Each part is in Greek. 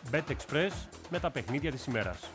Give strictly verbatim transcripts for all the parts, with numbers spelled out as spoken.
BetExpress με τα παιχνίδια της ημέρας.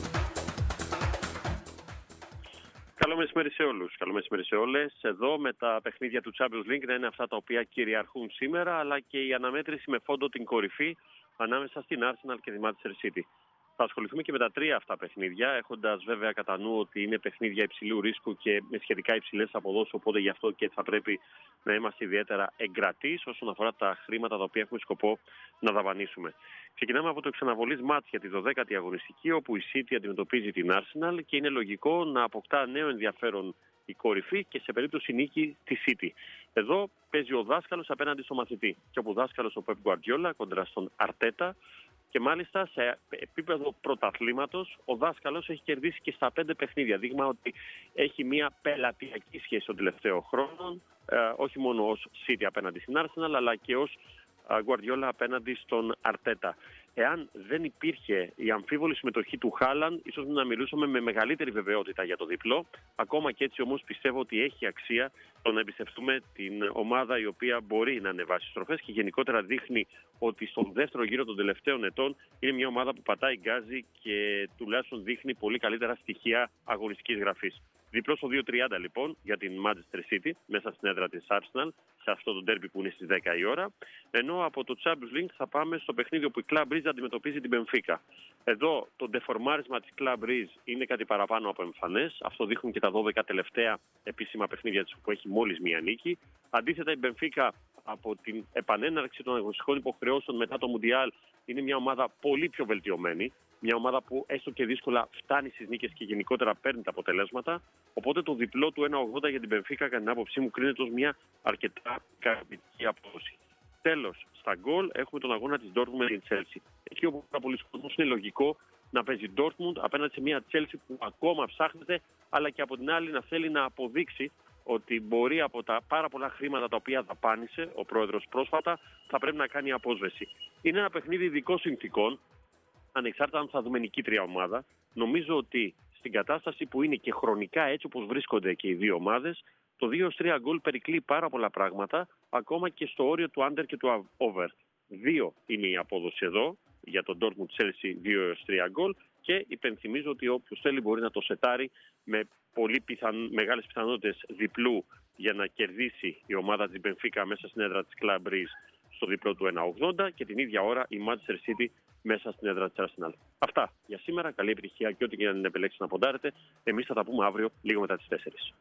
Καλό μεσημέρι σε όλους, καλό μεσημέρι σε όλες. Εδώ με τα παιχνίδια του Champions League να είναι αυτά τα οποία κυριαρχούν σήμερα, αλλά και η αναμέτρηση με φόντο την κορυφή ανάμεσα στην Arsenal και τη Manchester City. Θα ασχοληθούμε και με τα τρία αυτά παιχνίδια, έχοντας βέβαια κατά νου ότι είναι παιχνίδια υψηλού ρίσκου και με σχετικά υψηλές αποδόσεις, οπότε γι' αυτό και θα πρέπει να είμαστε ιδιαίτερα εγκρατείς όσον αφορά τα χρήματα τα οποία έχουμε σκοπό να δαπανίσουμε. Ξεκινάμε από το εξαναβολής μάτς για τη δωδέκατη αγωνιστική, όπου η City αντιμετωπίζει την Arsenal και είναι λογικό να αποκτά νέο ενδιαφέρον η κορυφή και σε περίπτωση νίκη τη City. Εδώ παίζει ο δάσκαλος απέναντι στο μαθητή. Και όπου ο δάσκαλος ο Pep Guardiola κοντρά στον Αρτέτα. Και μάλιστα σε επίπεδο πρωταθλήματος ο δάσκαλος έχει κερδίσει και στα πέντε παιχνίδια. Δείγμα ότι έχει μια πελατειακή σχέση των τελευταίων χρόνων, ε, όχι μόνο ως City απέναντι στην Arsenal, αλλά και ως Guardiola απέναντι στον Αρτέτα. Εάν δεν υπήρχε η αμφίβολη συμμετοχή του Χάλαντ, ίσως να μιλούσαμε με μεγαλύτερη βεβαιότητα για το διπλό. Ακόμα και έτσι όμως πιστεύω ότι έχει αξία το να εμπιστευτούμε την ομάδα η οποία μπορεί να ανεβάσει στροφές και γενικότερα δείχνει ότι στον δεύτερο γύρο των τελευταίων ετών είναι μια ομάδα που πατάει γκάζι και τουλάχιστον δείχνει πολύ καλύτερα στοιχεία αγωνιστικής γραφής. Διπλό στο δύο τριάντα λοιπόν για την Manchester City μέσα στην έδρα της Arsenal, σε αυτό το ντέρμπι που είναι στις δέκα η ώρα. Ενώ από το Champions League θα πάμε στο παιχνίδι όπου η Club Brugge αντιμετωπίζει την Benfica. Εδώ το ντεφορμάρισμα της Club Brugge είναι κάτι παραπάνω από εμφανές. Αυτό δείχνουν και τα δώδεκα τελευταία επίσημα παιχνίδια της που έχει μόλις μία νίκη. Αντίθετα η Benfica από την επανέναρξη των αγωνιστικών υποχρεώσεων μετά το Μουντιάλ είναι μια ομάδα πολύ πιο βελτιωμένη. Μια ομάδα που έστω και δύσκολα φτάνει στις νίκες και γενικότερα παίρνει τα αποτελέσματα. Οπότε το διπλό του ένα ογδόντα για την Benfica, κατά την άποψή μου, κρίνεται ως μια αρκετά ικανοποιητική απόδοση. Τέλος, στα γκολ έχουμε τον αγώνα της Dortmund με την Chelsea. Εκεί όπου πάρα πολλοί κόσμος είναι λογικό να παίζει Dortmund απέναντι σε μια Chelsea που ακόμα ψάχνεται, αλλά και από την άλλη να θέλει να αποδείξει ότι μπορεί από τα πάρα πολλά χρήματα τα οποία δαπάνησε ο πρόεδρος πρόσφατα, θα πρέπει να κάνει απόσβεση. Είναι ένα παιχνίδι ειδικών συνθηκών. Ανεξάρτητα αν θα δούμε νικήτρια ομάδα, νομίζω ότι στην κατάσταση που είναι και χρονικά έτσι όπως βρίσκονται και οι δύο ομάδες, το δύο τρία γκολ περικλεί πάρα πολλά πράγματα, ακόμα και στο όριο του under και του over. Δύο είναι η απόδοση εδώ για τον Dortmund Chelsea δύο τρία γκολ και υπενθυμίζω ότι όποιος θέλει μπορεί να το σετάρει με πολύ πιθαν... μεγάλες πιθανότητες διπλού για να κερδίσει η ομάδα της Benfica μέσα στην έδρα της Club Brugge στο διπλό του ένα ογδόντα και την ίδια ώρα η Manchester City μέσα στην έδρα της Arsenal. Αυτά για σήμερα. Καλή επιτυχία και ό,τι και αν επιλέξετε να ποντάρετε. Εμείς θα τα πούμε αύριο λίγο μετά τις τέσσερις.